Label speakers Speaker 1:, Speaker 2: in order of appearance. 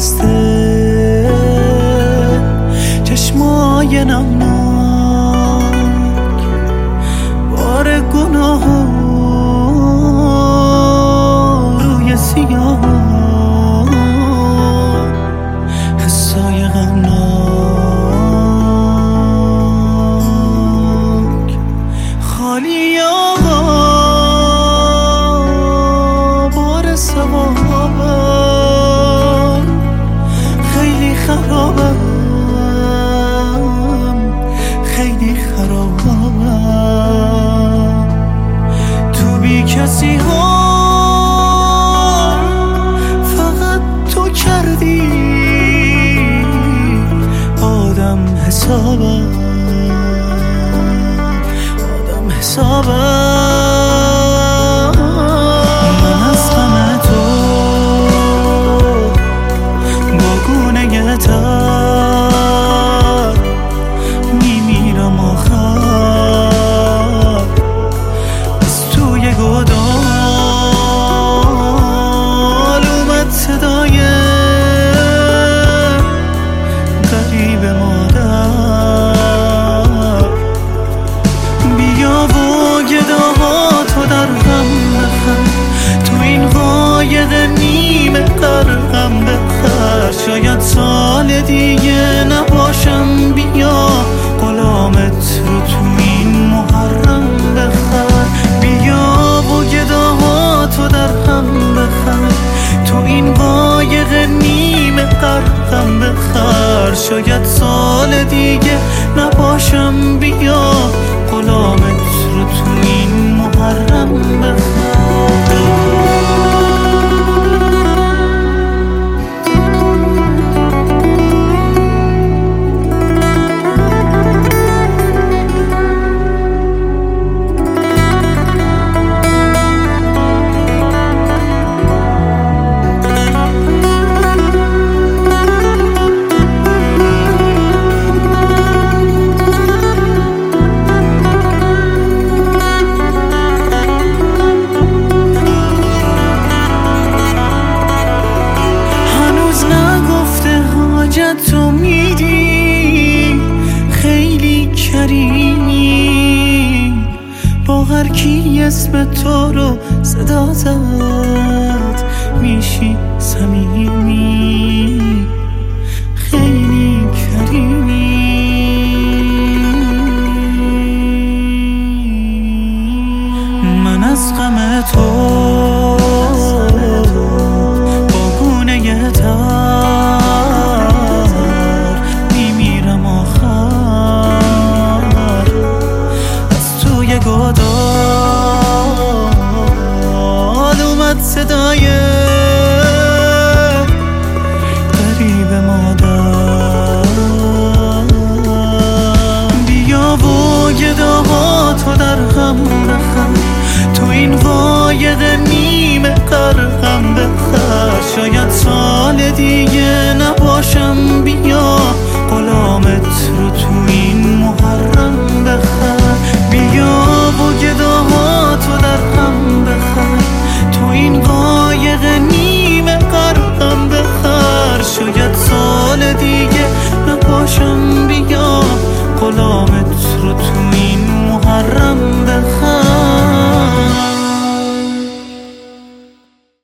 Speaker 1: شکسته، چشمای نمناک بار گناه روی سیاه، حسای غمناک خالی آقا بار سوابم، خیلی خرابم خیلی خرابم، تو بی کسی ها فقط تو کردی آدم حسابم، آدم حسابم. من از غم تو با گونه تر میمیرم آخر، از توی گودال اومد صدای غریب مادر، بیا و گداهاتو در غم بخر، تو این قایق نیمه غرقم بخر، شاید سال دیگه نباشم، بیا غلامت رو تو این محرم بخر، بیا و گداهاتو در غم بخر، تو این قایق نیمه غرقم بخر، شاید سال دیگه نباشم، بیا غلامت رو تو این محرم بخر. تو میدی خیلی کریمی، با هر کی اسم تو رو صدا زد میشی صمیمی، خیلی کریمی. من از غم تو با گونه تر گودال اومد صدای غریب مادر، بیا و گداهاتو در غم بخر، تو این قایق نیمه غرقم بخر، شاید سال دیگه نباشم، بیا غلامت رو تو این محرم بخر، بیا و گداهاتو در غم بخر، تو این قایق نیمه غرقم بخر، شاید سال دیگه نباشم، بیا غلام